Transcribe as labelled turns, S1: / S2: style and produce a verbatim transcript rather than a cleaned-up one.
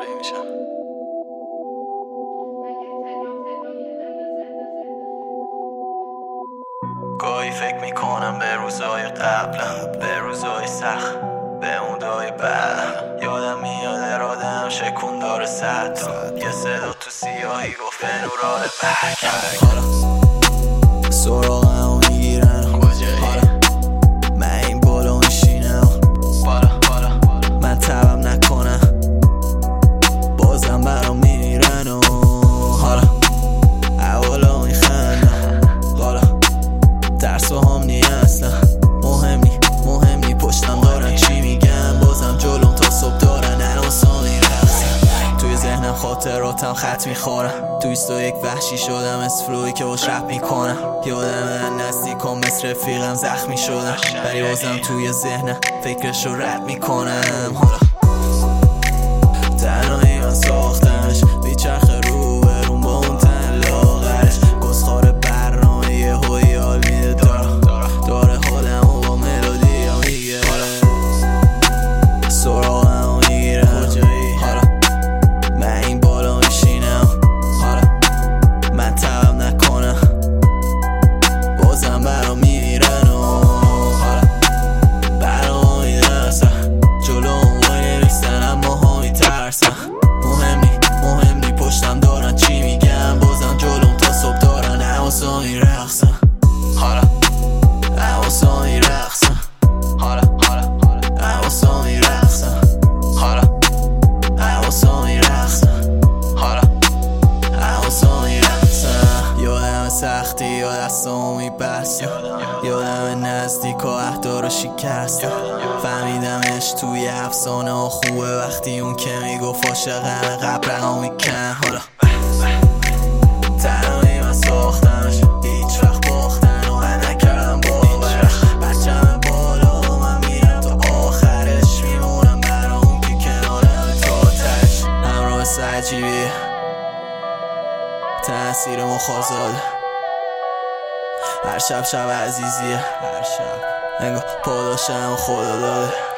S1: طراحی میشم. گاهی فکر میکنم به روزای قبلم، به روزای سخت، به مودای بعدم. یادم میاد ارادم شکون داره صد تا یه صدا تو سیاهی گفت نورال برگرد. حالا سراغم میگیرن حالا من این بالا میشینم، من تبم نکنم بازم برام میرن و حالا اولا میخندم. حالا ترس و هم نی اصلا مهم نی مهم نی پشتم دارن چی میگن، بازم جلوم تا صبح دارن الان میرقصن. توی ذهنم خاطراتم خط میخورم، توی ستو یک وحشی شدم از فلوی که باش رپ میکنم. یادم من نزدیکم مثل رفیقم زخمی شدم، ولی بازم توی ذهنم فکرشو رپ میکنم. حالا تنهایی من ساختمش بیچرخه رو برون با اون تن لاغرش، گسخار برنامه یه هوی حال میده دارم داره حالم و با ملودی ها میگه سراغم و میگیرم. حالا من این بالا میشینم، حالا من تبم نکنم بازم برام میرن و حالا برام میدرسن جلو اون نریستن اما ها میترسن. مهم نی مهم نی پشتم دارن چی میگن، بازم جلوم تا صبح دارن حواسا میرقصن. حالا حواسا میرقصن. حالا حالا حواسا میرقصن. حالا حواسا میرقصن. حالا حواسا میرقصن. یادم سختی یا دستامو میبستم، یادم نزدیک و اهدا رو شکستم. فهمیدمش توی افسانه ها خوبه وقتی اون که میگفت عاشقم قبل رقم میکن. حالا تنهایی من ساختمش هیچ وقت باختن و من نکردم باورش. بچم بالا و من میرم تا آخرش، میمونم برا اون که کنارم تا تش. همراه مثل عجیبیه تأثیر مخازاده، هر شب شب عزیزیه، هر شب انگار پاداشم خدا داده.